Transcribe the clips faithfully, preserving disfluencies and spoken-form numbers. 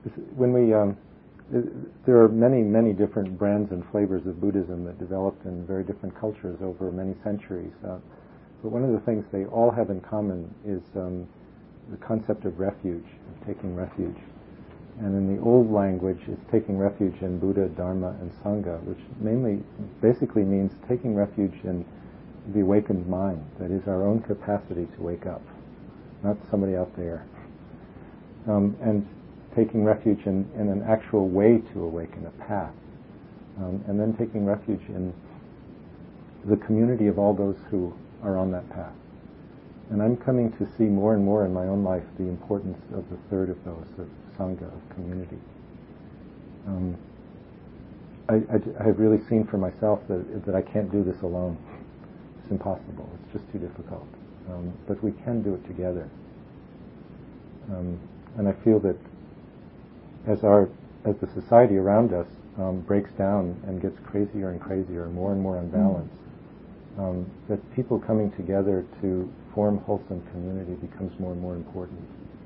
when we, um, there are many, many different brands and flavors of Buddhism that developed in very different cultures over many centuries. Uh, but one of the things they all have in common is um, the concept of refuge, of taking refuge. And in the old language, it's taking refuge in Buddha, Dharma, and Sangha, which mainly, basically means taking refuge in the awakened mind. That is our own capacity to wake up, not somebody out there. Um, and taking refuge in, in an actual way to awaken, a path. Um, and then taking refuge in the community of all those who are on that path. And I'm coming to see more and more in my own life the importance of the third of those, of Sangha, of community. Um, I, I, I have really seen for myself that, that I can't do this alone. It's impossible. It's just too difficult. Um, but we can do it together. Um, and I feel that as our as the society around us um, breaks down and gets crazier and crazier and more and more unbalanced, um, that people coming together to form wholesome community becomes more and more important.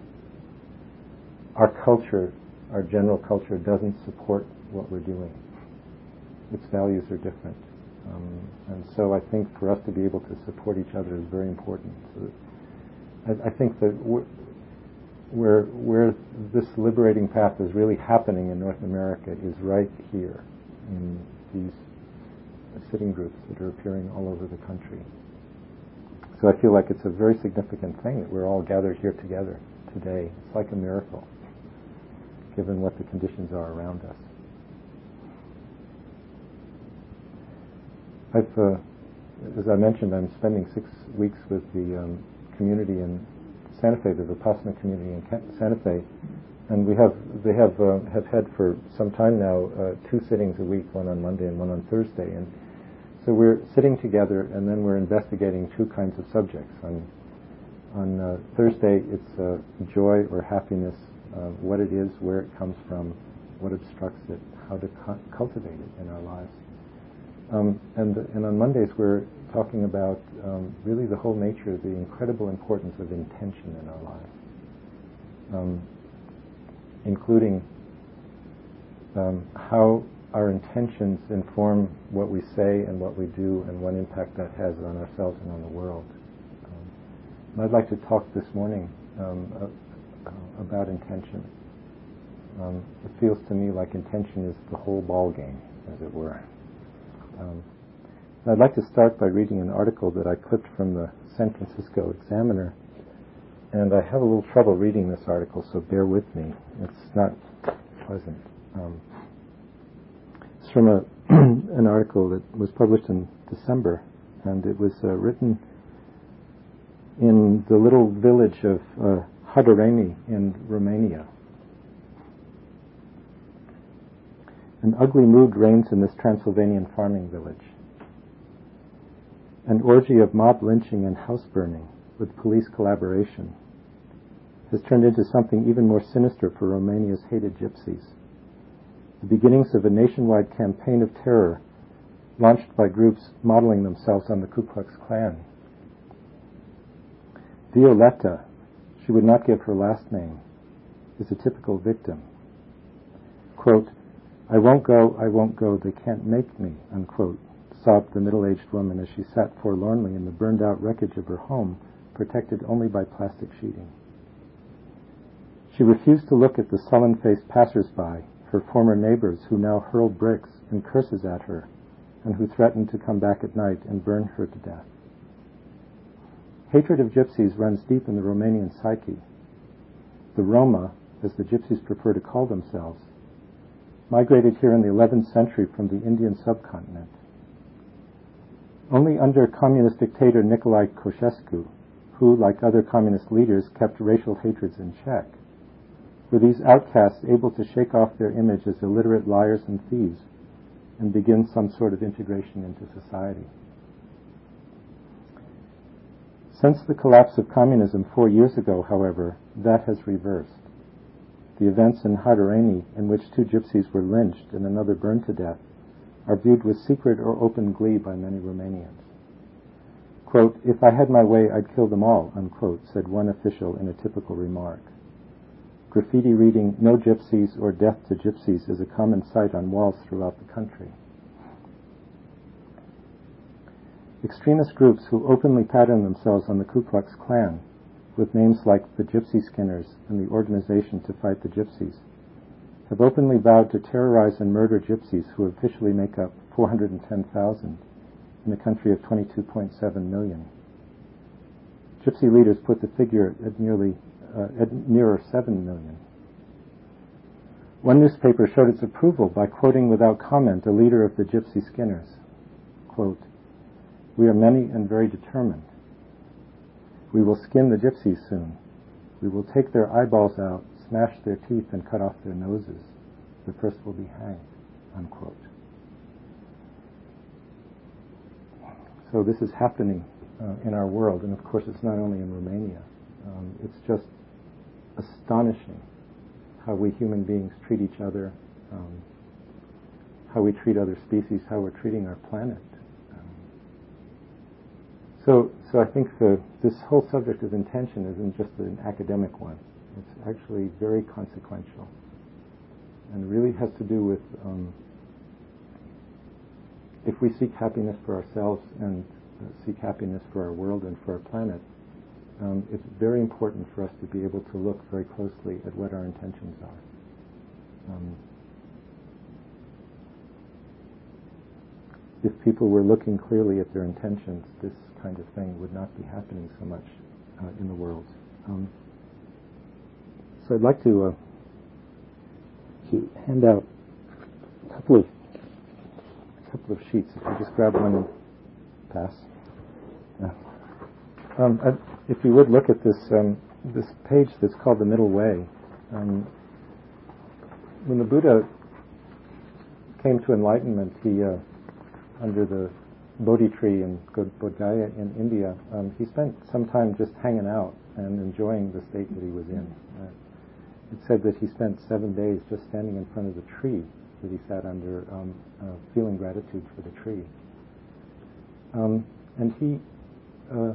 Our culture, our general culture, doesn't support what we're doing. Its values are different. Um, and so I think for us to be able to support each other is very important. So I, I think that we're, where where this liberating path is really happening in North America is right here in these sitting groups that are appearing all over the country. So I feel like it's a very significant thing that we're all gathered here together today. It's like a miracle, given what the conditions are around us. I've, uh, as I mentioned, I'm spending six weeks with the um, community in Santa Fe, the Vipassana community in Santa Fe, and we have they have uh, have had for some time now uh, two sittings a week, one on Monday and one on Thursday, and so we're sitting together, and then we're investigating two kinds of subjects. On on uh, Thursday, it's uh, joy or happiness, uh, what it is, where it comes from, what obstructs it, how to cu- cultivate it in our lives. Um, and and on Mondays, we're talking about um, really the whole nature, the incredible importance of intention in our lives, um, including um, how our intentions inform what we say and what we do and what impact that has on ourselves and on the world. Um, and I'd like to talk this morning um, uh, about intention. Um, it feels to me like intention is the whole ball game, as it were. Um, I'd like to start by reading an article that I clipped from the San Francisco Examiner, and I have a little trouble reading this article, so bear with me. It's not pleasant. Um, it's from a an article that was published in December, and it was uh, written in the little village of uh, Hădărăni in Romania. An ugly mood reigns in this Transylvanian farming village. An orgy of mob lynching and house burning, with police collaboration, has turned into something even more sinister for Romania's hated gypsies. The beginnings of a nationwide campaign of terror launched by groups modeling themselves on the Ku Klux Klan. Violetta, she would not give her last name, is a typical victim. Quote, "I won't go, I won't go, they can't make me," unquote, sobbed the middle-aged woman as she sat forlornly in the burned-out wreckage of her home, protected only by plastic sheeting. She refused to look at the sullen-faced passers-by, her former neighbors who now hurled bricks and curses at her, and who threatened to come back at night and burn her to death. Hatred of gypsies runs deep in the Romanian psyche. The Roma, as the gypsies prefer to call themselves, migrated here in the eleventh century from the Indian subcontinent. Only under communist dictator Nicolae Ceausescu, who, like other communist leaders, kept racial hatreds in check, were these outcasts able to shake off their image as illiterate liars and thieves and begin some sort of integration into society. Since the collapse of communism four years ago, however, that has reversed. The events in Hădărăni, in which two gypsies were lynched and another burned to death, are viewed with secret or open glee by many Romanians. Quote, "If I had my way, I'd kill them all," unquote, said one official in a typical remark. graffiti reading "No Gypsies" or "Death to Gypsies" is a common sight on walls throughout the country. Extremist groups who openly pattern themselves on the Ku Klux Klan, with names like the Gypsy Skinners and the Organization to Fight the Gypsies, have openly vowed to terrorize and murder gypsies who officially make up four hundred ten thousand in a country of twenty-two point seven million. Gypsy leaders put the figure at nearly uh, at nearer seven million. One newspaper showed its approval by quoting without comment a leader of the Gypsy Skinners. Quote, "We are many and very determined. We will skin the gypsies soon. We will take their eyeballs out, smash their teeth, and cut off their noses. The first will be hanged." Unquote. So this is happening uh, in our world, and of course it's not only in Romania. Um, it's just astonishing how we human beings treat each other, um, how we treat other species, how we're treating our planet. Um, so, so I think the, this whole subject of intention isn't just an academic one. It's actually very consequential, and really has to do with um, if we seek happiness for ourselves and uh, seek happiness for our world and for our planet, um, it's very important for us to be able to look very closely at what our intentions are. Um, if people were looking clearly at their intentions, this kind of thing would not be happening so much uh, in the world. Um, so I'd like to, uh, to hand out a couple of a couple of sheets. If you just grab one and pass. Uh, um, I, if you would look at this um, this page that's called The Middle Way. Um, when the Buddha came to enlightenment, he uh, under the Bodhi tree in Bodh Gaya in India, um, he spent some time just hanging out and enjoying the state that he was in. Uh, it said that he spent seven days just standing in front of the tree that he sat under, um, uh, feeling gratitude for the tree. Um, and he uh,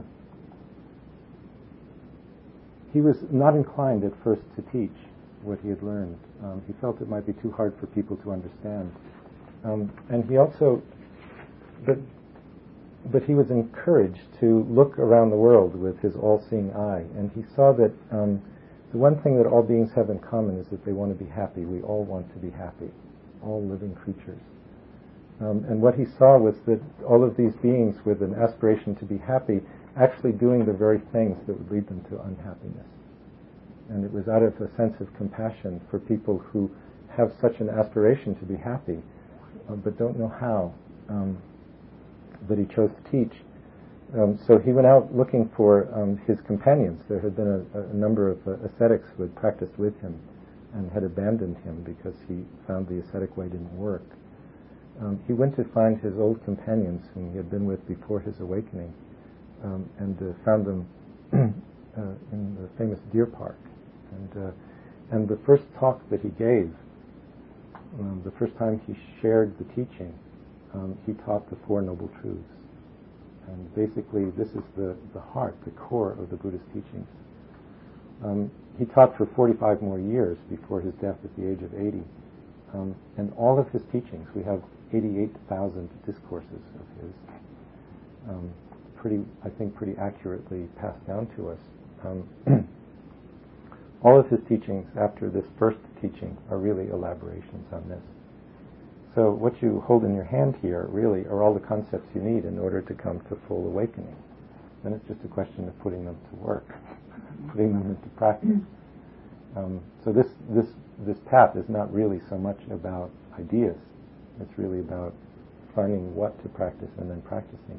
he was not inclined at first to teach what he had learned. Um, he felt it might be too hard for people to understand. Um, and he also, but, but he was encouraged to look around the world with his all-seeing eye. And he saw that um, the one thing that all beings have in common is that they want to be happy. We all want to be happy. All living creatures. Um, and what he saw was that all of these beings with an aspiration to be happy actually doing the very things that would lead them to unhappiness. And it was out of a sense of compassion for people who have such an aspiration to be happy, uh, but don't know how, um, that he chose to teach. Um, so he went out looking for um, his companions. There had been a, a number of uh, ascetics who had practiced with him and had abandoned him because he found the ascetic way didn't work. Um, he went to find his old companions whom he had been with before his awakening, um, and uh, found them uh, in the famous Deer Park. And, uh, and the first talk that he gave, um, the first time he shared the teaching, um, he taught the Four Noble Truths. And basically this is the, the heart, the core of the Buddhist teachings. Um, he taught for forty-five more years before his death at the age of eighty. Um, and all of his teachings, we have eighty-eight thousand discourses of his, um, pretty, I think, pretty accurately passed down to us. Um, all of his teachings after this first teaching are really elaborations on this. So what you hold in your hand here really are all the concepts you need in order to come to full awakening. Then it's just a question of putting them to work, putting them into practice. Um, so this this this path is not really so much about ideas. It's really about learning what to practice and then practicing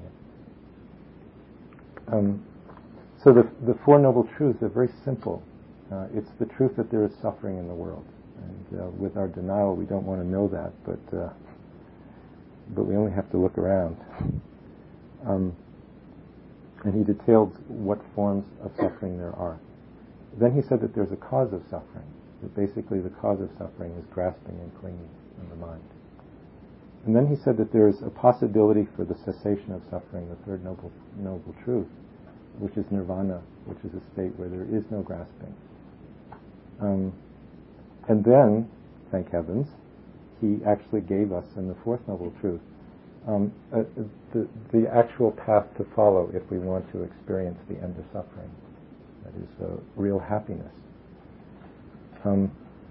it. Um, so the the Four Noble Truths are very simple. Uh, it's the truth that there is suffering in the world. And uh, with our denial, we don't want to know that, but uh, but we only have to look around. Um, and he detailed what forms of suffering there are. Then he said that there's a cause of suffering. That basically the cause of suffering is grasping and clinging in the mind. And then he said that there is a possibility for the cessation of suffering, the third noble noble truth, which is nirvana, which is a state where there is no grasping. Um, and then, thank heavens, he actually gave us in the Fourth Noble Truth um, uh, the, the actual path to follow if we want to experience the end of suffering. That is uh, real happiness. Um,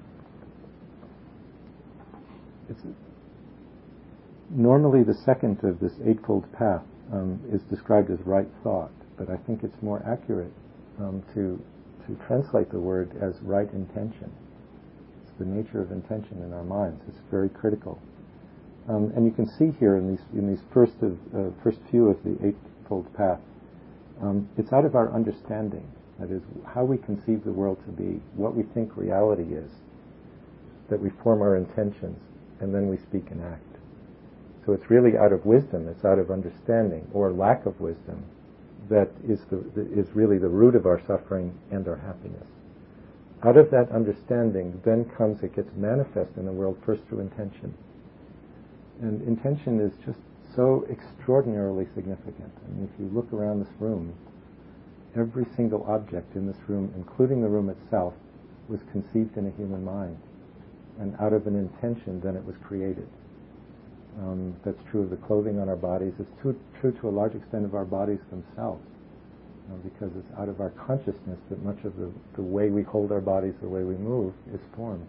it's, normally the second of this eightfold path um, is described as right thought, but I think it's more accurate um, to to translate the word as right intention. It's the nature of intention in our minds. It's very critical. Um, and you can see here in these in these first of uh, first few of the eightfold path, um, it's out of our understanding. That is, how we conceive the world to be, what we think reality is, that we form our intentions, and then we speak and act. So it's really out of wisdom, it's out of understanding, or lack of wisdom, that is the, the is really the root of our suffering and our happiness. Out of that understanding, then comes, it gets manifest in the world first through intention. And intention is just so extraordinarily significant. I mean, if you look around this room, every single object in this room, including the room itself, was conceived in a human mind. And out of an intention, then it was created. Um, that's true of the clothing on our bodies. It's true, true to a large extent of our bodies themselves, uh, because it's out of our consciousness that much of the, the way we hold our bodies, the way we move, is formed.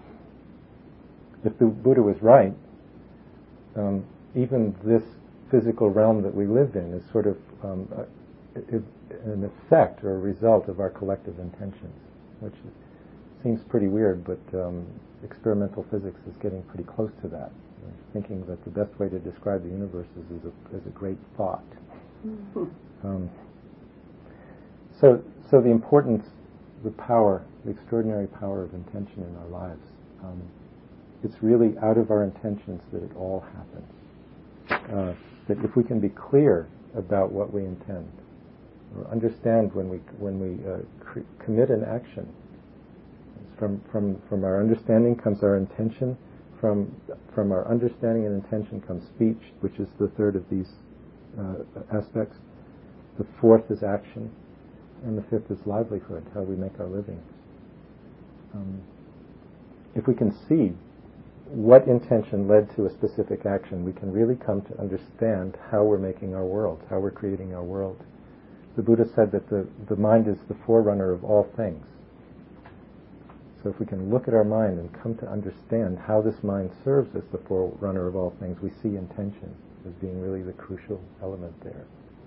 If the Buddha was right, um, even this physical realm that we live in is sort of um, a, a, an effect or a result of our collective intentions, which seems pretty weird, but um, experimental physics is getting pretty close to that. Thinking that the best way to describe the universe is as a, as a great thought. Mm-hmm. Um, so, so the importance, the power, the extraordinary power of intention in our lives. Um, it's really out of our intentions that it all happens. Uh, that if we can be clear about what we intend, or understand when we when we uh, cr- commit an action, from from from our understanding comes our intention. From from our understanding and intention comes speech, which is the third of these uh, aspects. The fourth is action, and the fifth is livelihood, how we make our living. Um, if we can see what intention led to a specific action, we can really come to understand how we're making our world, how we're creating our world. The Buddha said that the, the mind is the forerunner of all things. So if we can look at our mind and come to understand how this mind serves as the forerunner of all things, we see intention as being really the crucial element there.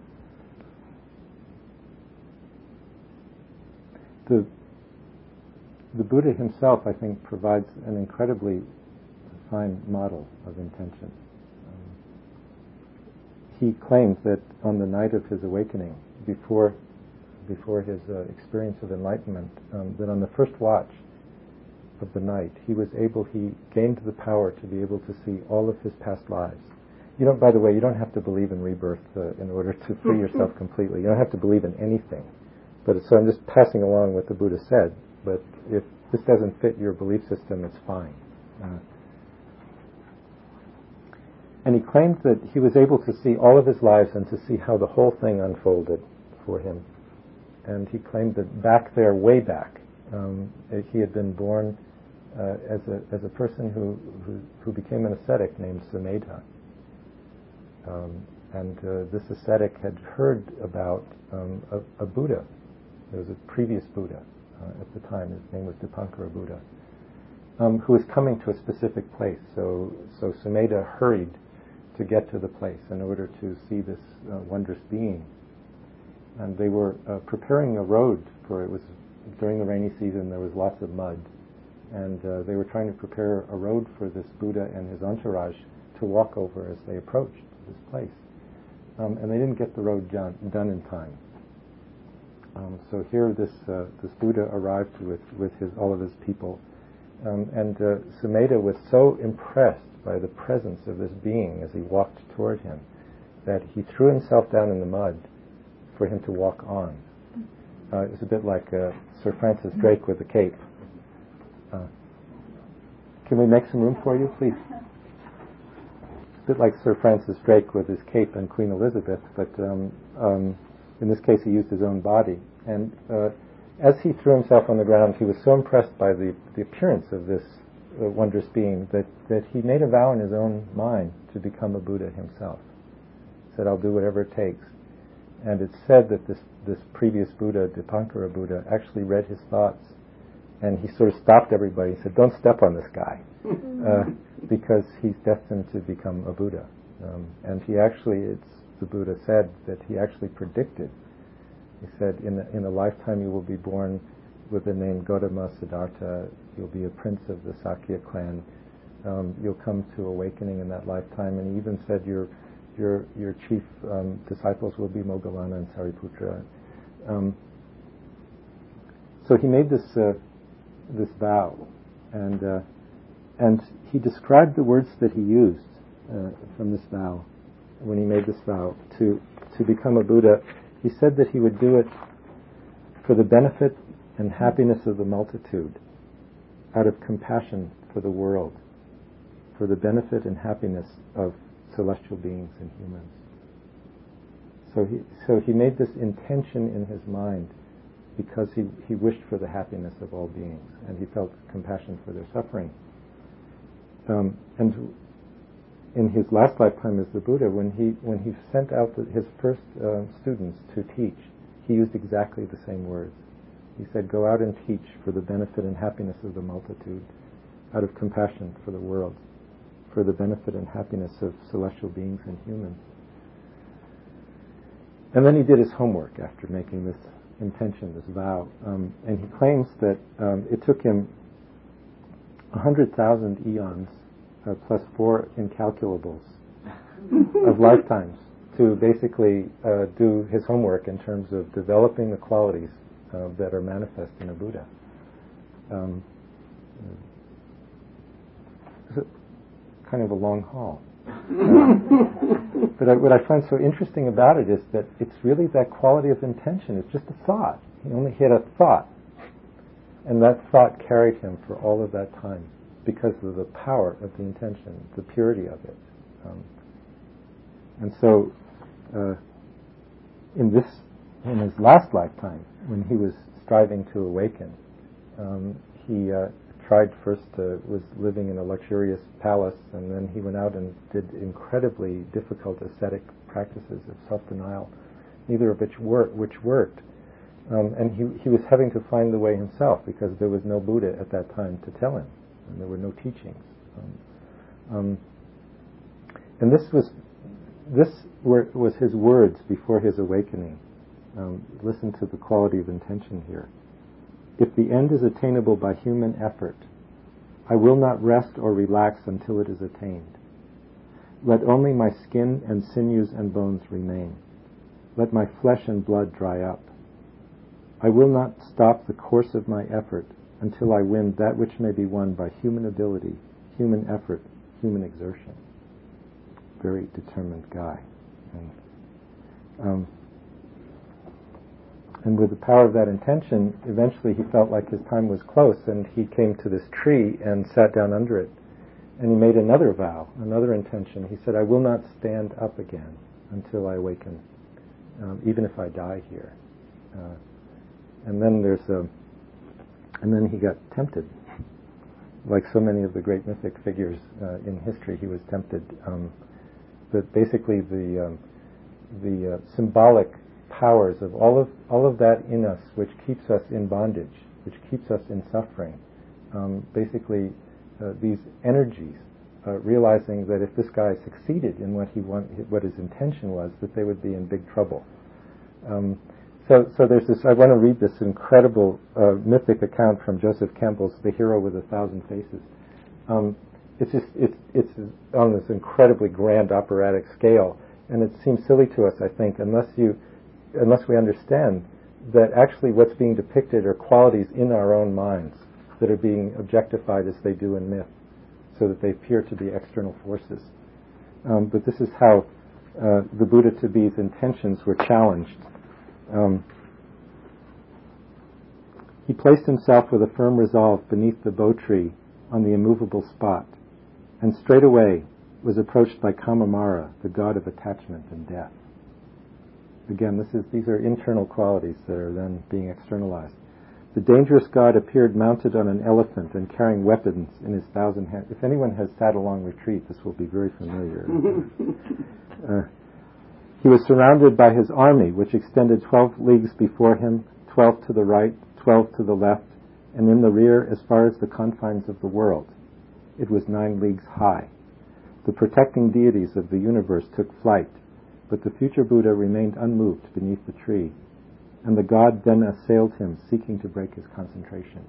The, the Buddha himself, I think, provides an incredibly fine model of intention. Um, he claims that on the night of his awakening, before, before his uh, experience of enlightenment, um, that on the first watch of the night, he was able, he gained the power to be able to see all of his past lives. You don't, by the way, you don't have to believe in rebirth uh, in order to free yourself completely. You don't have to believe in anything. But so I'm just passing along what the Buddha said. But if this doesn't fit your belief system, it's fine. Uh, and he claimed that he was able to see all of his lives and to see how the whole thing unfolded for him. And he claimed that back there, way back, um, he had been born Uh, as a as a person who, who who became an ascetic named Sumedha, um, and uh, this ascetic had heard about um, a, a Buddha. There was a previous Buddha uh, at the time. His name was Dipankara Buddha, um, who was coming to a specific place. So so Sumedha hurried to get to the place in order to see this uh, wondrous being. And they were uh, preparing a road for it. Was during the rainy season. There was lots of mud. And uh, they were trying to prepare a road for this Buddha and his entourage to walk over as they approached this place. Um, and they didn't get the road done, done in time. Um, so here this uh, this Buddha arrived with, with his all of his people. Um, and uh, Sumedha was so impressed by the presence of this being as he walked toward him that he threw himself down in the mud for him to walk on. Uh, it was a bit like uh, Sir Francis Drake with the cape. Uh, can we make some room for you, please? It's a bit like Sir Francis Drake with his cape and Queen Elizabeth, but um, um, in this case he used his own body. And uh, as he threw himself on the ground, he was so impressed by the, the appearance of this uh, wondrous being that, that he made a vow in his own mind to become a Buddha himself. He said, I'll do whatever it takes. And it's said that this, this previous Buddha, Dipankara Buddha, actually read his thoughts, and he sort of stopped everybody. He said, don't step on this guy, uh, because he's destined to become a Buddha. Um, and he actually, it's, the Buddha said that he actually predicted. He said, in a, in a lifetime you will be born with the name Gautama Siddhartha. You'll be a prince of the Sakya clan. Um, you'll come to awakening in that lifetime. And he even said your your your chief um, disciples will be Moggallana and Sariputra. Um, so he made this uh, this vow, and uh, and he described the words that he used uh, from this vow when he made this vow to to become a Buddha. He said that he would do it for the benefit and happiness of the multitude, out of compassion for the world, for the benefit and happiness of celestial beings and humans. So he so he made this intention in his mind because he, he wished for the happiness of all beings, and he felt compassion for their suffering. Um, and in his last lifetime as the Buddha, when he when he sent out the, his first uh, students to teach, he used exactly the same words. He said, go out and teach for the benefit and happiness of the multitude, out of compassion for the world, for the benefit and happiness of celestial beings and humans. And then he did his homework after making this intention, this vow. Um, and he claims that um, it took him one hundred thousand eons uh, plus four incalculables of lifetimes to basically uh, do his homework in terms of developing the qualities uh, that are manifest in a Buddha. Um, it's kind of a long haul. Uh, but I, what I find so interesting about it is that it's really that quality of intention. It's just a thought. He only had a thought. And that thought carried him for all of that time because of the power of the intention, the purity of it. Um, and so, uh, in this, in his last lifetime, when he was striving to awaken, um, he uh, tried first to, was living in a luxurious palace, and then he went out and did incredibly difficult ascetic practices of self-denial, neither of which, work, which worked. Um, and he, he was having to find the way himself because there was no Buddha at that time to tell him, and there were no teachings. Um, um, and this was this were, was his words before his awakening. Um, listen to the quality of intention here. If the end is attainable by human effort, I will not rest or relax until it is attained. Let only my skin and sinews and bones remain. Let my flesh and blood dry up. I will not stop the course of my effort until I win that which may be won by human ability, human effort, human exertion. Very determined guy. And, um, and with the power of that intention, eventually he felt like his time was close, and he came to this tree and sat down under it. And he made another vow, another intention. He said, I will not stand up again until I awaken, um, even if I die here. Uh, And then there's a, and then he got tempted. Like so many of the great mythic figures uh, in history, he was tempted. Um, but basically, the um, the uh, symbolic powers of all of all of that in us, which keeps us in bondage, which keeps us in suffering. Um, basically, uh, these energies, uh, realizing that if this guy succeeded in what he want, what his intention was, that they would be in big trouble. Um, So, so there's this. I want to read this incredible uh, mythic account from Joseph Campbell's *The Hero with a Thousand Faces*. Um, it's just it's it's on this incredibly grand operatic scale, and it seems silly to us, I think, unless you unless we understand that actually what's being depicted are qualities in our own minds that are being objectified as they do in myth, so that they appear to be external forces. Um, but this is how uh, the Buddha-to-be's intentions were challenged. Um, he placed himself with a firm resolve beneath the bo tree on the immovable spot, and straightway was approached by Kamamara, the god of attachment and death. Again, this is these are internal qualities that are then being externalized. The dangerous god appeared mounted on an elephant and carrying weapons in his thousand hands. If anyone has sat a long retreat, this will be very familiar. uh, he was surrounded by his army, which extended twelve leagues before him, twelve to the right, twelve to the left, and in the rear as far as the confines of the world. It was nine leagues high. The protecting deities of the universe took flight, but the future Buddha remained unmoved beneath the tree, and the god then assailed him, seeking to break his concentration.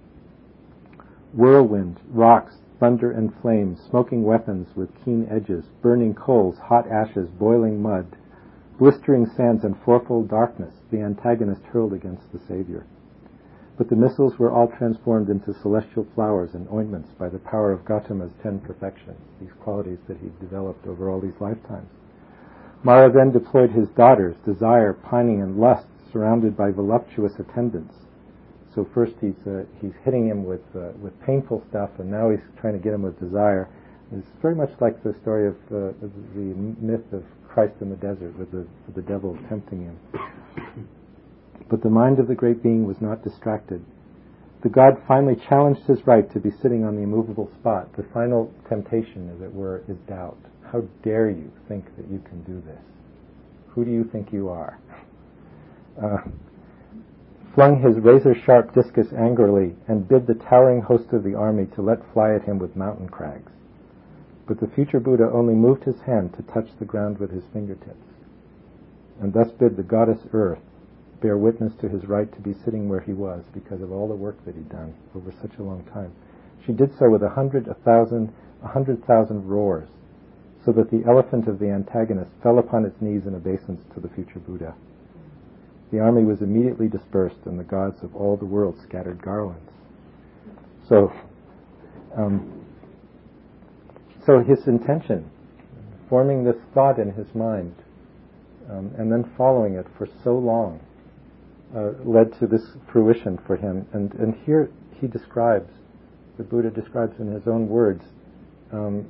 Whirlwind, rocks, thunder and flames, smoking weapons with keen edges, burning coals, hot ashes, boiling mud, blistering sands, and fourfold darkness the antagonist hurled against the Savior. But the missiles were all transformed into celestial flowers and ointments by the power of Gautama's ten perfections, these qualities that he developed over all these lifetimes. Mara then deployed his daughters, desire, pining, and lust, surrounded by voluptuous attendants. So first he's uh, he's hitting him with uh, with painful stuff, and now he's trying to get him with desire. It's very much like the story of uh, the myth of Christ in the desert, with the with the devil tempting him. But the mind of the great being was not distracted. The god finally challenged his right to be sitting on the immovable spot. The final temptation, as it were, is doubt. How dare you think that you can do this? Who do you think you are? Uh, flung his razor-sharp discus angrily and bid the towering host of the army to let fly at him with mountain crags. But the future Buddha only moved his hand to touch the ground with his fingertips, and thus bid the goddess Earth bear witness to his right to be sitting where he was because of all the work that he'd done over such a long time. She did so with a hundred, a thousand, a hundred thousand roars, so that the elephant of the antagonist fell upon its knees in obeisance to the future Buddha. The army was immediately dispersed, and the gods of all the world scattered garlands. So, um, so his intention, forming this thought in his mind, um, and then following it for so long, uh, led to this fruition for him. And, and here he describes, the Buddha describes in his own words, um,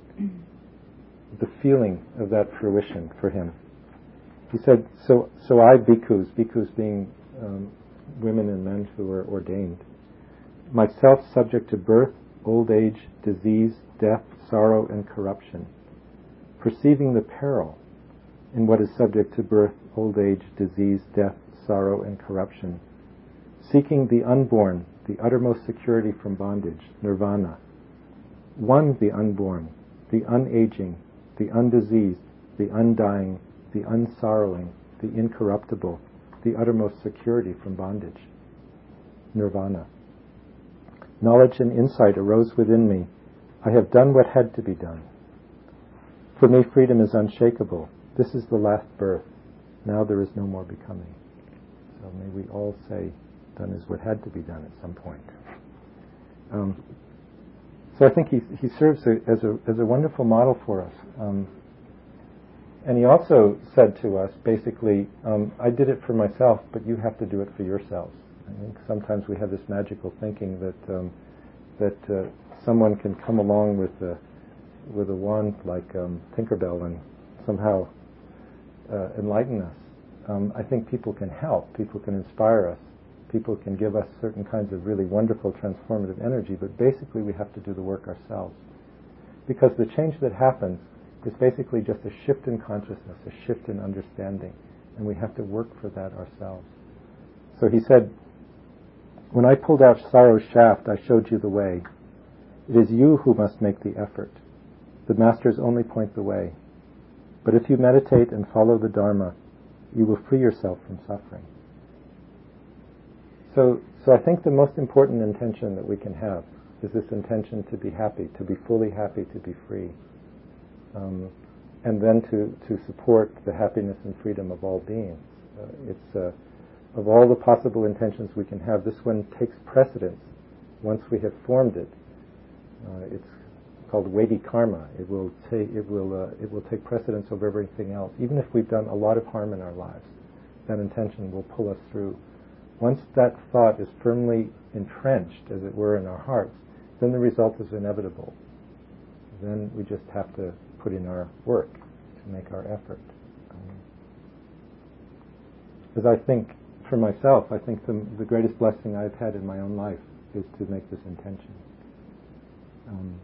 the feeling of that fruition for him. He said, so so I, bhikkhus, bhikkhus being um, women and men who are ordained, myself subject to birth, old age, disease, death, sorrow, and corruption, perceiving the peril in what is subject to birth, old age, disease, death, sorrow, and corruption, seeking the unborn, the uttermost security from bondage, nirvana, won the unborn, the unaging, the undiseased, the undying, the unsorrowing, the incorruptible, the uttermost security from bondage, nirvana. Knowledge and insight arose within me. I have done what had to be done. For me, freedom is unshakable. This is the last birth. Now there is no more becoming. So may we all say, done is what had to be done at some point. Um, so I think he he serves a, as a as a wonderful model for us. Um, And he also said to us, basically, um, I did it for myself, but you have to do it for yourselves. I think sometimes we have this magical thinking that um, that uh, someone can come along with a, with a wand like um, Tinkerbell and somehow uh, enlighten us. Um, I think people can help, people can inspire us, people can give us certain kinds of really wonderful transformative energy, but basically we have to do the work ourselves. Because the change that happens is basically just a shift in consciousness, a shift in understanding, and we have to work for that ourselves. So he said, when I pulled out sorrow's shaft, I showed you the way. It is you who must make the effort. The masters only point the way. But if you meditate and follow the Dharma, you will free yourself from suffering. So, so I think the most important intention that we can have is this intention to be happy, to be fully happy, to be free. Um, and then to, to support the happiness and freedom of all beings. Uh, it's uh, of all the possible intentions we can have, this one takes precedence once we have formed it. Uh, it's called weighty karma. It will take it will uh, it will take precedence over everything else. Even if we've done a lot of harm in our lives, that intention will pull us through. Once that thought is firmly entrenched, as it were, in our hearts, then the result is inevitable. Then we just have to put in our work to make our effort. Um, as I think for myself, I think the, the greatest blessing I've had in my own life is to make this intention. Um,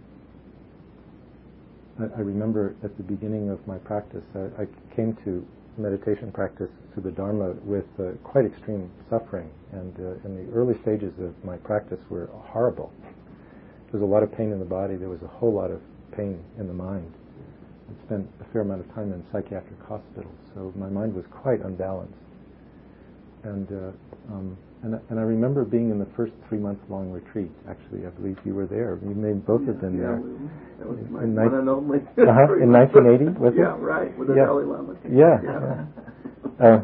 I, I remember at the beginning of my practice, I, I came to meditation practice through the Dharma with uh, quite extreme suffering, and uh, in the early stages of my practice were horrible. There was a lot of pain in the body. There was a whole lot of pain in the mind. I spent a fair amount of time in psychiatric hospitals, so my mind was quite unbalanced. And uh, um, and, and I remember being in the first three-month-long retreat. Actually, I believe you were there. You made both yeah, of them yeah, there. That was in, my in one ni- and only. uh-huh, in nineteen eighty, was yeah, it? right, with the yeah. Dalai Lama. Yeah. yeah. yeah. Uh,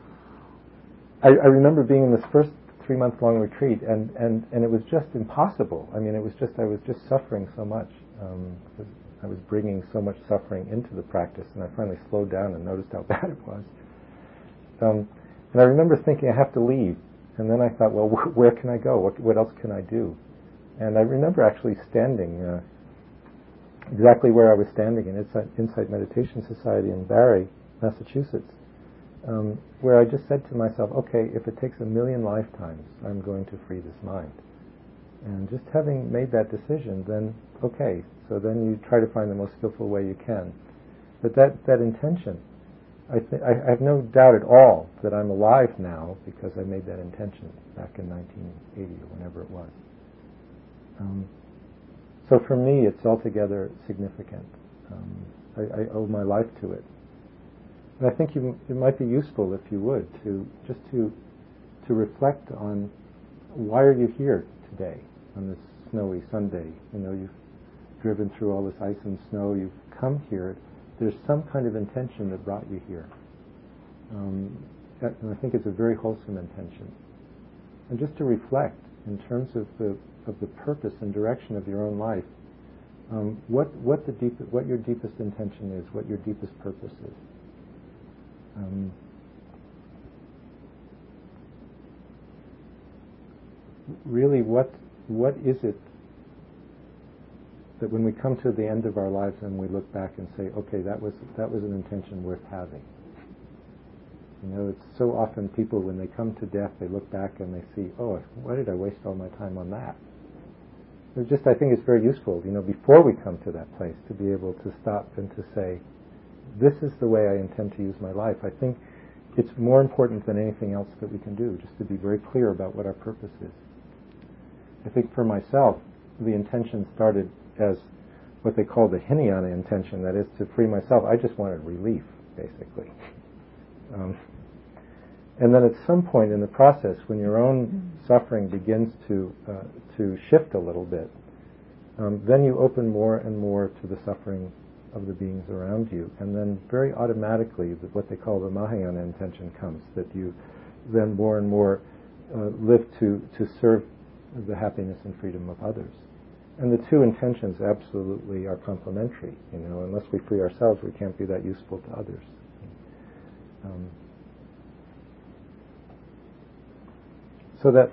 I, I remember being in this first three-month-long retreat, and, and, and it was just impossible. I mean, it was just, I was just suffering so much. Um, I was bringing so much suffering into the practice, and I finally slowed down and noticed how bad it was. Um, and I remember thinking, I have to leave. And then I thought, well, wh- where can I go? What, what else can I do? And I remember actually standing uh, exactly where I was standing in Insight, Insight Meditation Society in Barre, Massachusetts, um, where I just said to myself, okay, if it takes a million lifetimes, I'm going to free this mind. And just having made that decision, then, okay, so then you try to find the most skillful way you can. But that, that intention, I, th- I have no doubt at all that I'm alive now because I made that intention back in nineteen eighty or whenever it was. Um, so for me, it's altogether significant. Um, I, I owe my life to it. And I think you, it might be useful, if you would, to just to to reflect on why are you here today on this snowy Sunday. You know, you've driven through all this ice and snow. You've come here. There's some kind of intention that brought you here. Um, and I think it's a very wholesome intention. And just to reflect in terms of the of the purpose and direction of your own life, um, what what the deep what your deepest intention is, what your deepest purpose is. Um, really, what what is it that when we come to the end of our lives and we look back and say, okay, that was that was an intention worth having. You know, it's so often people, when they come to death, they look back and they see, oh, why did I waste all my time on that? It's just, I think it's very useful, you know, before we come to that place, to be able to stop and to say, this is the way I intend to use my life. I think it's more important than anything else that we can do, just to be very clear about what our purpose is. I think for myself, the intention started as what they call the Hinayana intention, that is to free myself. I just wanted relief, basically. Um, and then at some point in the process, when your own suffering begins to uh, to shift a little bit, um, then you open more and more to the suffering of the beings around you, and then very automatically, the, what they call the Mahayana intention comes, that you then more and more uh, live to to serve the happiness and freedom of others. And the two intentions absolutely are complementary. You know, unless we free ourselves, we can't be that useful to others. Um, so that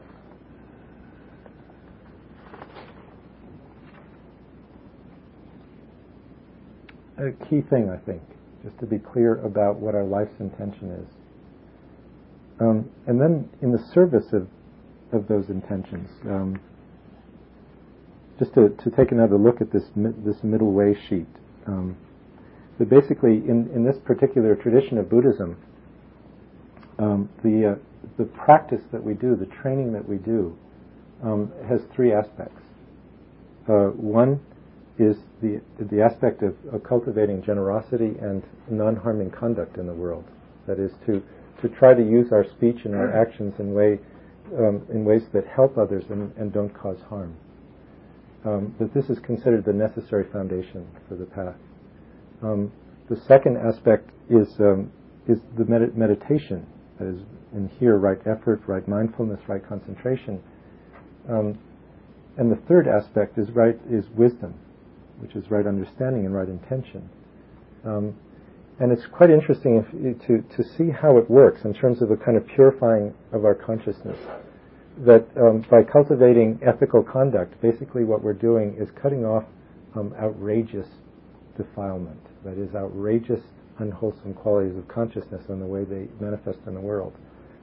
a key thing, I think, just to be clear about what our life's intention is. Um, and then in the service of, of those intentions, um, just to, to take another look at this this middle way sheet. Um, but basically, in, in this particular tradition of Buddhism, um, the uh, the practice that we do, the training that we do, um, has three aspects. Uh, one is the the aspect of, of cultivating generosity and non-harming conduct in the world. That is to to try to use our speech and our actions in way um, in ways that help others and, and don't cause harm. Um, that this is considered the necessary foundation for the path. Um, the second aspect is um, is the med- meditation. That is, in here, right effort, right mindfulness, right concentration. Um, and the third aspect is right is wisdom, which is right understanding and right intention. Um, and it's quite interesting if, to to see how it works in terms of a kind of purifying of our consciousness. That um, by cultivating ethical conduct, basically what we're doing is cutting off um, outrageous defilement, that is, outrageous unwholesome qualities of consciousness and the way they manifest in the world.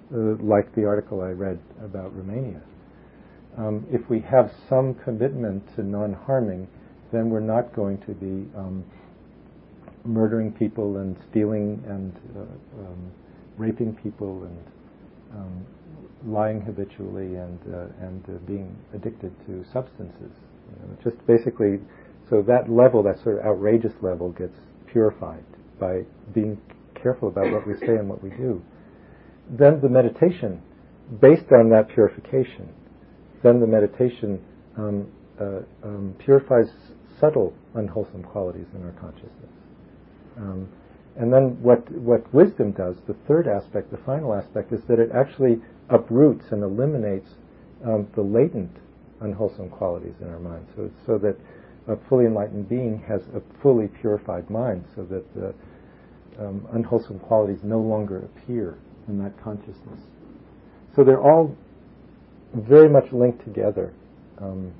uh, like the article I read about Romania. Um, if we have some commitment to non-harming, then we're not going to be um, murdering people and stealing and uh, um, raping people and um, lying habitually and uh, and uh, being addicted to substances. You know, just basically, so that level, that sort of outrageous level, gets purified by being careful about what we say and what we do. Then the meditation, based on that purification, then the meditation um, uh, um, purifies subtle unwholesome qualities in our consciousness. Um, and then what what wisdom does, the third aspect, the final aspect, is that it actually uproots and eliminates um, the latent unwholesome qualities in our mind. So it's so that a fully enlightened being has a fully purified mind, so that the um, unwholesome qualities no longer appear in that consciousness. So they're all very much linked together. Um,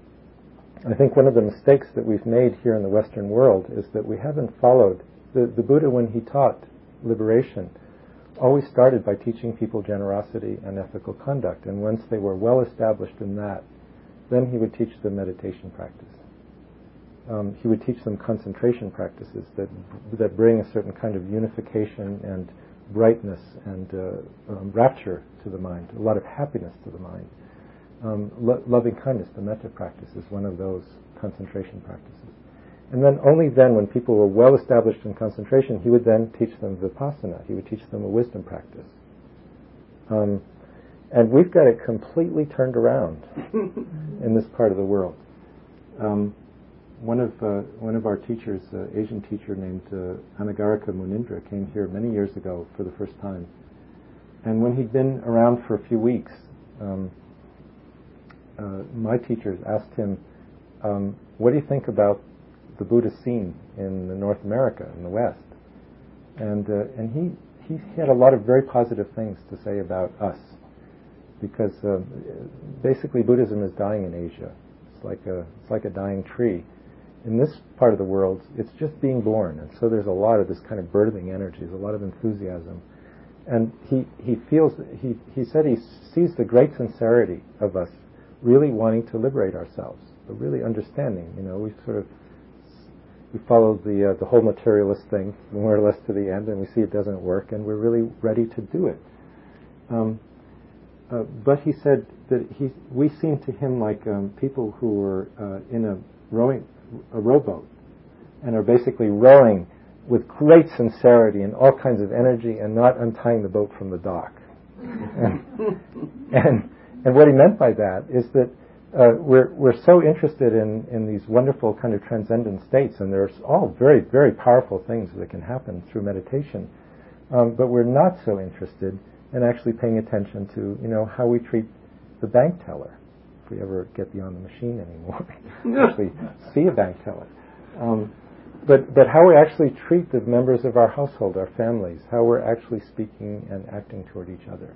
I think one of the mistakes that we've made here in the Western world is that we haven't followed the, the Buddha, when he taught liberation, always started by teaching people generosity and ethical conduct. And once they were well established in that, then he would teach them meditation practice. Um, he would teach them concentration practices that that bring a certain kind of unification and brightness and uh, um, rapture to the mind, a lot of happiness to the mind. Um, lo- loving kindness, the metta practice, is one of those concentration practices. And then only then, when people were well established in concentration, he would then teach them vipassana. He would teach them a wisdom practice. Um, and we've got it completely turned around in this part of the world. Um, one of uh, one of our teachers, uh, Asian teacher named uh, Anagarika Munindra, came here many years ago for the first time. And when he'd been around for a few weeks, um, uh, my teachers asked him, um, what do you think about the Buddhist scene in North America, in the West? And uh, and he, he had a lot of very positive things to say about us, because uh, basically Buddhism is dying in Asia. It's like a it's like a dying tree. In this part of the world, it's just being born, and so there's a lot of this kind of birthing energy, there's a lot of enthusiasm. And he, he feels, he, he said he sees the great sincerity of us really wanting to liberate ourselves, but really understanding, you know, we sort of, we follow the uh, the whole materialist thing more or less to the end, and we see it doesn't work, and we're really ready to do it. Um, uh, but he said that he, we seem to him like um, people who were uh, in a rowing, a rowboat, and are basically rowing with great sincerity and all kinds of energy, and not untying the boat from the dock. and, and and what he meant by that is that uh, we're we're so interested in, in these wonderful kind of transcendent states, and there's all very very powerful things that can happen through meditation, um, but we're not so interested in actually paying attention to, you know, how we treat the bank teller, if we ever get beyond the machine anymore, actually see a bank teller. Um, But but how we actually treat the members of our household, our families, how we're actually speaking and acting toward each other.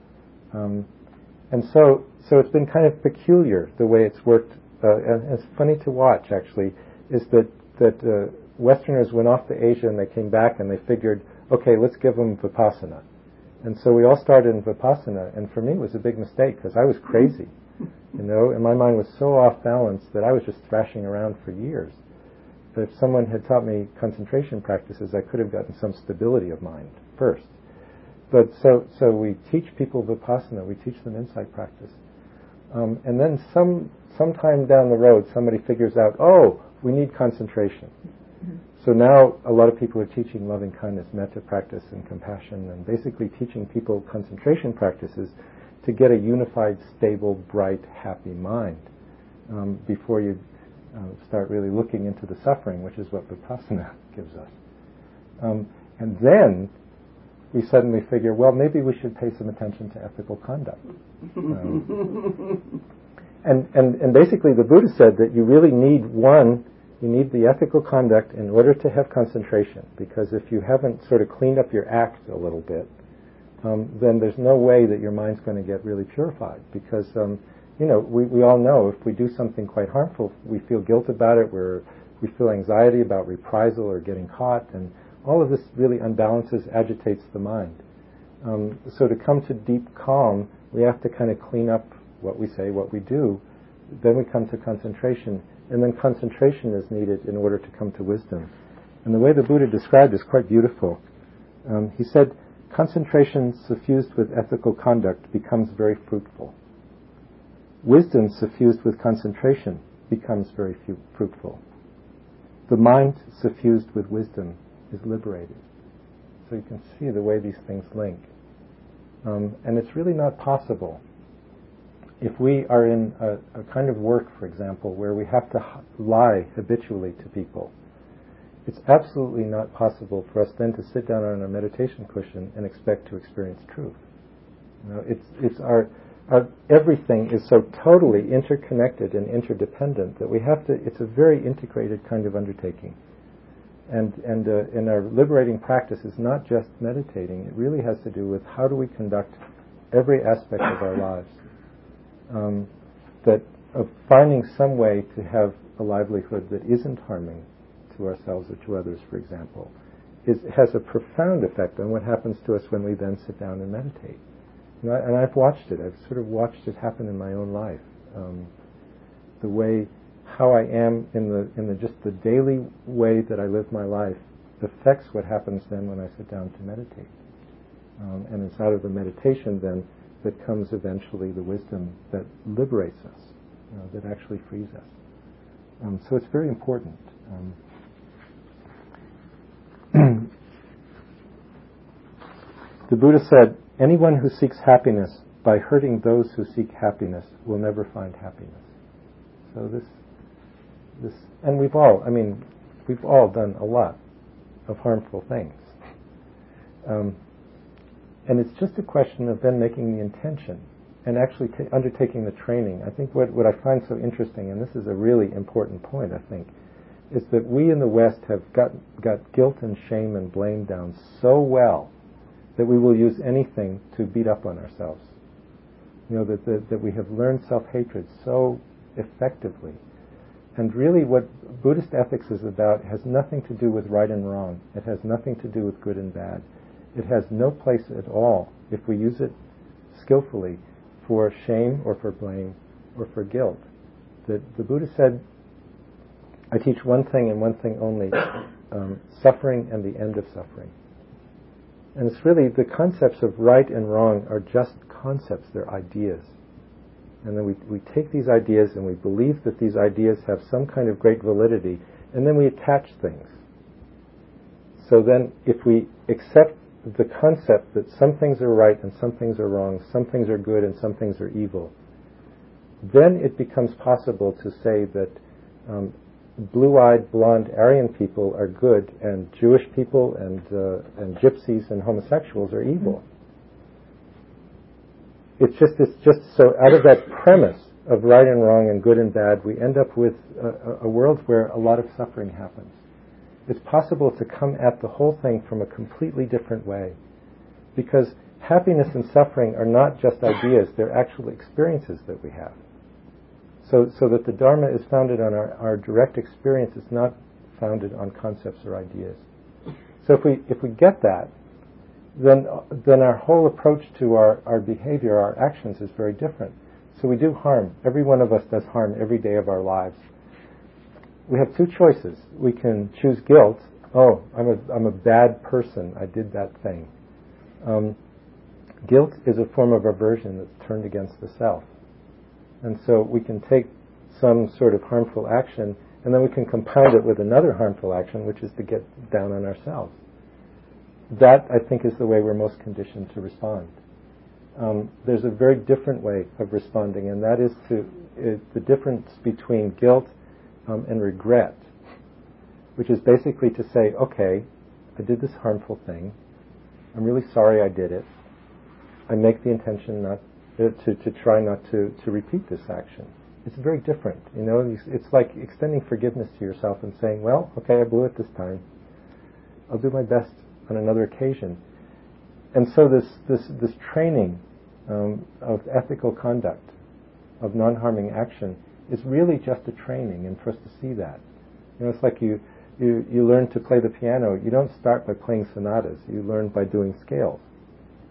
Um, and so so it's been kind of peculiar the way it's worked. Uh, and it's funny to watch, actually, is that, that uh, Westerners went off to Asia and they came back and they figured, okay, let's give them Vipassana. And so we all started in Vipassana, and for me it was a big mistake because I was crazy, you know, and my mind was so off balance that I was just thrashing around for years. But if someone had taught me concentration practices, I could have gotten some stability of mind first. But so so we teach people Vipassana, we teach them insight practice. Um, and then some sometime down the road, somebody figures out, oh, we need concentration. Mm-hmm. So now a lot of people are teaching loving kindness, metta practice, and compassion, and basically teaching people concentration practices to get a unified, stable, bright, happy mind um, before you Uh, start really looking into the suffering, which is what Vipassana gives us. Um, and then we suddenly figure, well, maybe we should pay some attention to ethical conduct. Um, and, and, and basically the Buddha said that you really need one, you need the ethical conduct in order to have concentration, because if you haven't sort of cleaned up your act a little bit, um, then there's no way that your mind's going to get really purified, because um, you know, we, we all know if we do something quite harmful, we feel guilt about it, we're, we feel anxiety about reprisal or getting caught, and all of this really unbalances, agitates the mind. Um, so to come to deep calm, we have to kind of clean up what we say, what we do. Then we come to concentration, and then concentration is needed in order to come to wisdom. And the way the Buddha described is quite beautiful. Um, he said, concentration suffused with ethical conduct becomes very fruitful. Wisdom suffused with concentration becomes very fu- fruitful. The mind suffused with wisdom is liberated. So you can see the way these things link. Um, and it's really not possible. If we are in a, a kind of work, for example, where we have to h- lie habitually to people, it's absolutely not possible for us then to sit down on a meditation cushion and expect to experience truth. You know, it's it's our, our everything is so totally interconnected and interdependent that we have to. It's a very integrated kind of undertaking. And and uh, in our liberating practice is not just meditating. It really has to do with how do we conduct every aspect of our lives. Um, that of finding some way to have a livelihood that isn't harming to ourselves or to others, for example, is has a profound effect on what happens to us when we then sit down and meditate. And, I, and I've watched it. I've sort of watched it happen in my own life. Um, the way how I am in the in the just the daily way that I live my life affects what happens then when I sit down to meditate. Um, and it's out of the meditation then that comes eventually the wisdom that liberates us, you know, that actually frees us. Um, so it's very important. Um, the Buddha said, anyone who seeks happiness by hurting those who seek happiness will never find happiness. So this, this, and we've all, I mean, we've all done a lot of harmful things. Um, and it's just a question of then making the intention and actually t- undertaking the training. I think what, what I find so interesting, and this is a really important point, I think, is that we in the West have got, got guilt and shame and blame down so well that we will use anything to beat up on ourselves. You know, that, that, that we have learned self-hatred so effectively. And really what Buddhist ethics is about has nothing to do with right and wrong. It has nothing to do with good and bad. It has no place at all, if we use it skillfully, for shame or for blame or for guilt. The, the Buddha said, I teach one thing and one thing only, um, suffering and the end of suffering. And it's really, the concepts of right and wrong are just concepts, they're ideas. And then we, we take these ideas and we believe that these ideas have some kind of great validity, and then we attach things. So then if we accept the concept that some things are right and some things are wrong, some things are good and some things are evil, then it becomes possible to say that um, blue-eyed, blonde Aryan people are good, and Jewish people and uh, and gypsies and homosexuals are evil. It's just it's just so out of that premise of right and wrong and good and bad, we end up with a, a world where a lot of suffering happens. It's possible to come at the whole thing from a completely different way, because happiness and suffering are not just ideas; they're actual experiences that we have. So, so that the Dharma is founded on our, our direct experience. It's not founded on concepts or ideas. So if we if we get that, then then our whole approach to our, our behavior, our actions, is very different. So we do harm. Every one of us does harm every day of our lives. We have two choices. We can choose guilt. Oh, I'm a I'm a bad person. I did that thing. Um, guilt is a form of aversion that's turned against the self. And so we can take some sort of harmful action, and then we can compound it with another harmful action, which is to get down on ourselves. That, I think, is the way we're most conditioned to respond. Um, there's a very different way of responding, and that is to is the difference between guilt um, and regret, which is basically to say, okay, I did this harmful thing. I'm really sorry I did it. I make the intention not uh, to, to try not to, to repeat this action. It's very different, you know. It's like extending forgiveness to yourself and saying, well, okay, I blew it this time. I'll do my best on another occasion. And so this this this training um, of ethical conduct, of non-harming action, is really just a training, and for us to see that. You know, it's like you, you, you learn to play the piano. You don't start by playing sonatas. You learn by doing scales.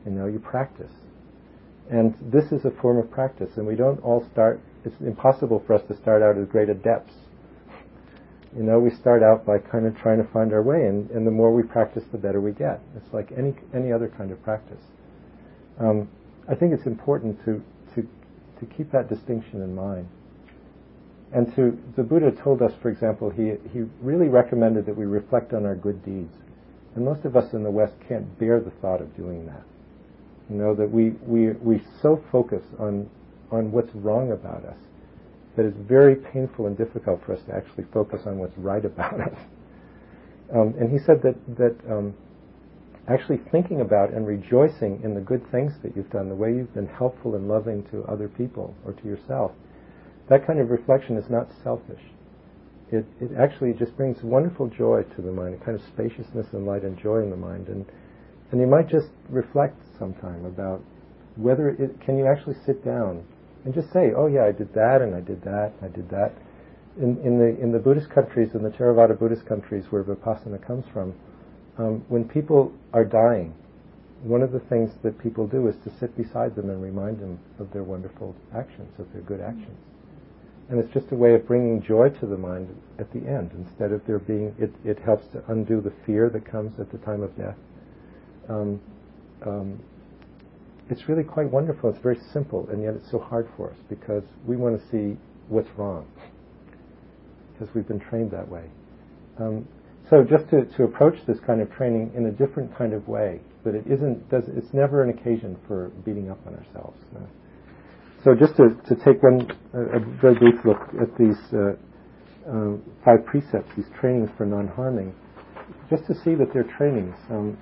You know, you practice. And this is a form of practice, and we don't all start, it's impossible for us to start out as great adepts. You know, we start out by kind of trying to find our way, and, and the more we practice, the better we get. It's like any any other kind of practice. Um, I think it's important to, to to keep that distinction in mind. And to the Buddha told us, for example, he he really recommended that we reflect on our good deeds. And most of us in the West can't bear the thought of doing that. You know, that we we we so focus on on what's wrong about us that it's very painful and difficult for us to actually focus on what's right about us. Um, and he said that that um, actually thinking about and rejoicing in the good things that you've done, the way you've been helpful and loving to other people or to yourself, that kind of reflection is not selfish. It it actually just brings wonderful joy to the mind, a kind of spaciousness and light and joy in the mind. And and you might just reflect sometime about whether it can you actually sit down and just say, oh yeah, I did that, and I did that, and I did that. In, in the in the Buddhist countries, in the Theravada Buddhist countries where Vipassana comes from, um, when people are dying, one of the things that people do is to sit beside them and remind them of their wonderful actions, of their good actions. And it's just a way of bringing joy to the mind at the end, instead of there being, it, it helps to undo the fear that comes at the time of death. Um, um, It's really quite wonderful. It's very simple, and yet it's so hard for us because we want to see what's wrong, because we've been trained that way. Um, so just to, to approach this kind of training in a different kind of way, but it isn't. Does, it's never an occasion for beating up on ourselves. No. So just to, to take one a, a very brief look at these uh, uh, five precepts, these trainings for non-harming, just to see that they're trainings. Um,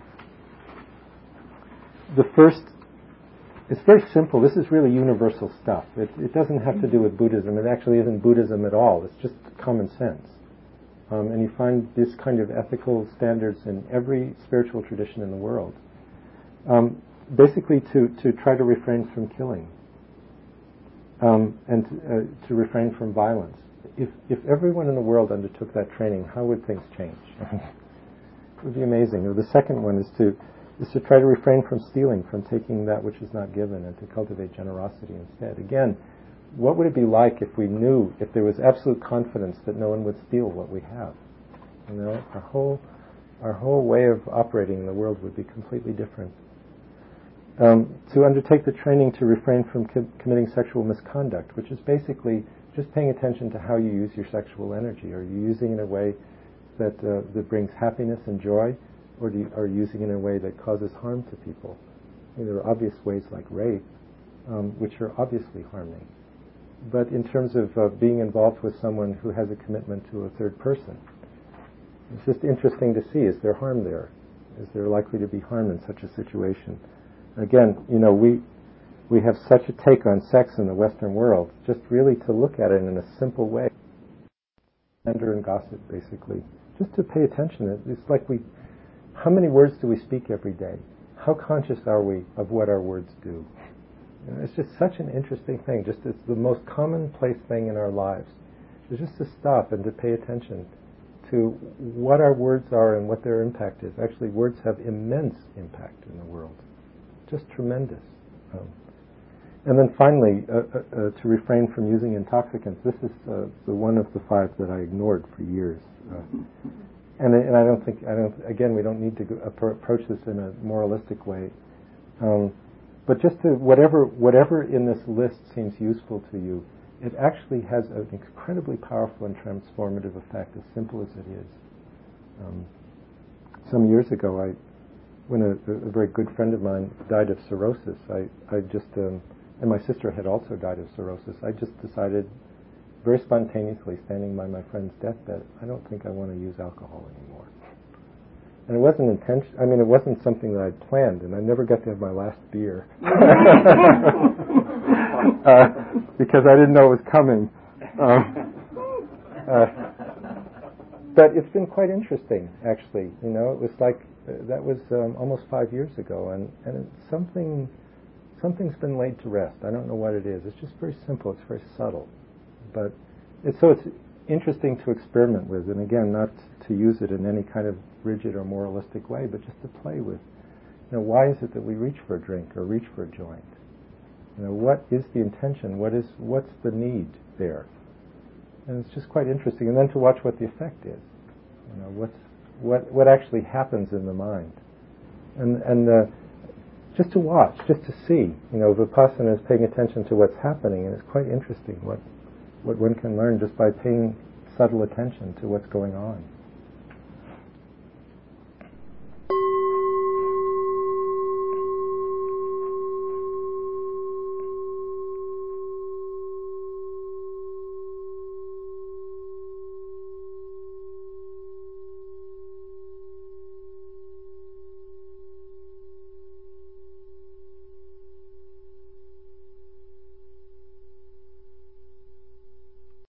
the first. It's very simple. This is really universal stuff. It, it doesn't have to do with Buddhism. It actually isn't Buddhism at all. It's just common sense. Um, and you find this kind of ethical standards in every spiritual tradition in the world. Um, basically to, to try to refrain from killing um, and uh, to refrain from violence. If, if everyone in the world undertook that training, how would things change? It would be amazing. Or the second one is to is to try to refrain from stealing, from taking that which is not given, and to cultivate generosity instead. Again, what would it be like if we knew, if there was absolute confidence that no one would steal what we have? You know, our whole our whole way of operating in the world would be completely different. Um, to undertake the training to refrain from co- committing sexual misconduct, which is basically just paying attention to how you use your sexual energy. Are you using it in a way that uh, that brings happiness and joy? Or do you, are you using it in a way that causes harm to people? I mean, there are obvious ways like rape, um, which are obviously harming. But in terms of uh, being involved with someone who has a commitment to a third person, it's just interesting to see, is there harm there? Is there likely to be harm in such a situation? Again, you know, we we have such a take on sex in the Western world, just really to look at it in a simple way. Slander and gossip, basically. Just to pay attention. It's like we... How many words do we speak every day? How conscious are we of what our words do? You know, it's just such an interesting thing. Just it's the most commonplace thing in our lives. It's just to stop and to pay attention to what our words are and what their impact is. Actually, words have immense impact in the world. Just tremendous. Um, and then finally, uh, uh, uh, to refrain from using intoxicants. This is uh, the one of the five that I ignored for years. Uh, And, and I don't think, I don't. Again, we don't need to go, appro- approach this in a moralistic way. Um, but just to whatever whatever in this list seems useful to you, it actually has an incredibly powerful and transformative effect, as simple as it is. Um, some years ago, I, when a, a very good friend of mine died of cirrhosis, I, I just, um, and my sister had also died of cirrhosis. I just decided, very spontaneously, standing by my friend's deathbed, I don't think I want to use alcohol anymore. And it wasn't intention. I mean, it wasn't something that I'd planned, and I never got to have my last beer uh, because I didn't know it was coming. Um, uh, but it's been quite interesting, actually. You know, it was like uh, that was um, almost five years ago, and and it's something something's been laid to rest. I don't know what it is. It's just very simple. It's very subtle. But it's, so it's interesting to experiment with, and again, not to use it in any kind of rigid or moralistic way, but just to play with You know, why is it that we reach for a drink or reach for a joint? You know, what is the intention? What is what's the need there? And it's just quite interesting. And then to watch what the effect is. You know, what's what what actually happens in the mind, and and uh, just to watch, just to see. You know, Vipassana is paying attention to what's happening, and it's quite interesting what what one can learn just by paying subtle attention to what's going on.